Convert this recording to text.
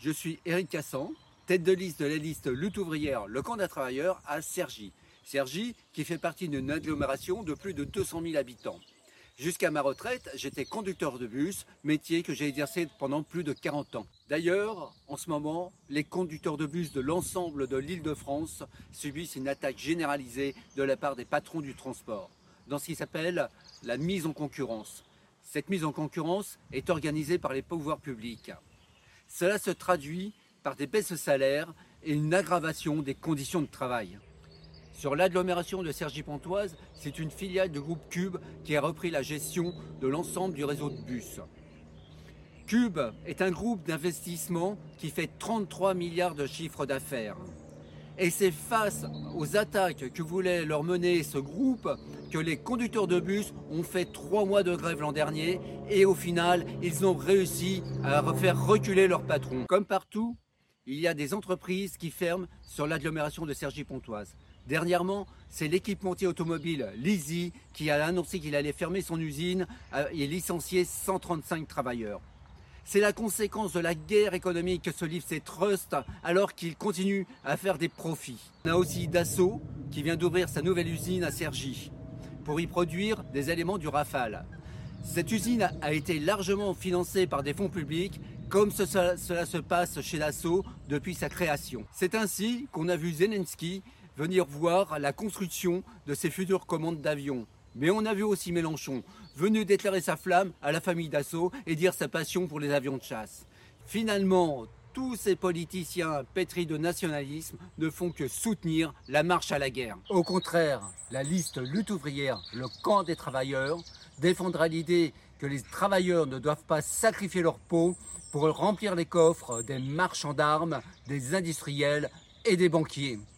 Je suis Éric Cassan, tête de liste de la liste Lutte ouvrière, le camp des travailleurs à Cergy. Cergy qui fait partie d'une agglomération de plus de 200 000 habitants. Jusqu'à ma retraite, j'étais conducteur de bus, métier que j'ai exercé pendant plus de 40 ans. D'ailleurs, en ce moment, les conducteurs de bus de l'ensemble de l'Île-de-France subissent une attaque généralisée de la part des patrons du transport, dans ce qui s'appelle la mise en concurrence. Cette mise en concurrence est organisée par les pouvoirs publics. Cela se traduit par des baisses de salaire et une aggravation des conditions de travail. Sur l'agglomération de Cergy-Pontoise, c'est une filiale du groupe Cube qui a repris la gestion de l'ensemble du réseau de bus. Cube est un groupe d'investissement qui fait 33 milliards de chiffre d'affaires. Et c'est face aux attaques que voulait leur mener ce groupe que les conducteurs de bus ont fait 3 mois de grève l'an dernier et au final, ils ont réussi à faire reculer leur patron. Comme partout, il y a des entreprises qui ferment sur l'agglomération de Cergy-Pontoise. Dernièrement, c'est l'équipementier automobile Lizzie qui a annoncé qu'il allait fermer son usine et licencier 135 travailleurs. C'est la conséquence de la guerre économique que se livrent ces trusts alors qu'ils continuent à faire des profits. On a aussi Dassault qui vient d'ouvrir sa nouvelle usine à Cergy pour y produire des éléments du Rafale. Cette usine a été largement financée par des fonds publics comme cela se passe chez Dassault depuis sa création. C'est ainsi qu'on a vu Zelensky venir voir la construction de ses futures commandes d'avions. Mais on a vu aussi Mélenchon venu déclarer sa flamme à la famille Dassault et dire sa passion pour les avions de chasse. Finalement, tous ces politiciens pétris de nationalisme ne font que soutenir la marche à la guerre. Au contraire, la liste Lutte ouvrière, le camp des travailleurs, défendra l'idée que les travailleurs ne doivent pas sacrifier leur peau pour remplir les coffres des marchands d'armes, des industriels et des banquiers.